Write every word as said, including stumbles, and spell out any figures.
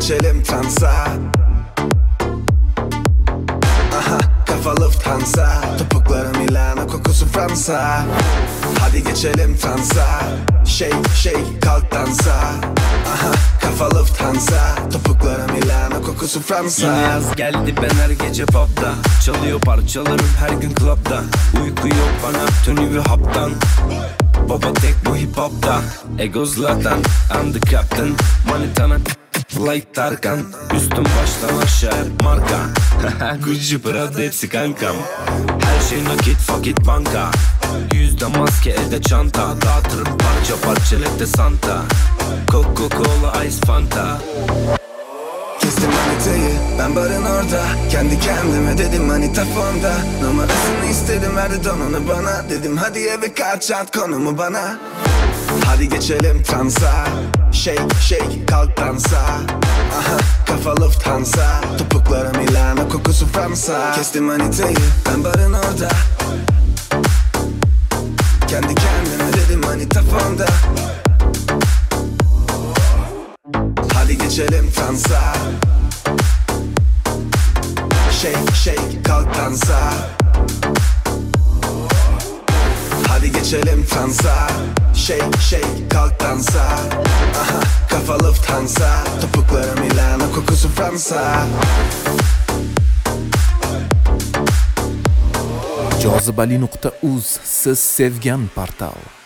geçelim transa. Aha, kafa Lufthansa, topukları Milano, kokusu Fransa. Hadi geçelim transa. Shake shake kalk dansa. Aha, kafa Lufthansa, topukları Milano, kokusu Fransa. Yeni yaz geldi, ben her gece pub'da çalıyor parçalarım her gün club'da. Uyku yok bana, Tony ve haptan. Baba tek bu hip hop'ta. Ego Zlatan, I'm the captain. Manitana like Tarkan. Üstüm baştan aşağı hep marka. Gucci, Prada hepsi kankam. Her şey nakit, fakit banka. Yüzde maske, elde çanta. Dağıtırım parça parça, lepte Santa. Coca-Cola, Ice Fanta. Kestim manitayı, ben barın orada. Kendi kendime dedim manita fonda. Numarasını istedim, verdi donunu bana. Dedim hadi eve kaç, at konumu bana. Hadi geçelim transa. Shake shake kalk dansa. Aha, kafa Lufthansa, topukları Milano, kokusu Fransa. Kestim manitayı, ben barın orada. Kendi kendime dedim manita fonda. Hadi geçelim transa. Shake shake kalk dansa. Hadi geçelim transa. Shake shake kalk dansa. Aha, kafa Lufthansa, topukları Milano, kokusu Fransa. Jozibali nokta uz, siz sevgan portal.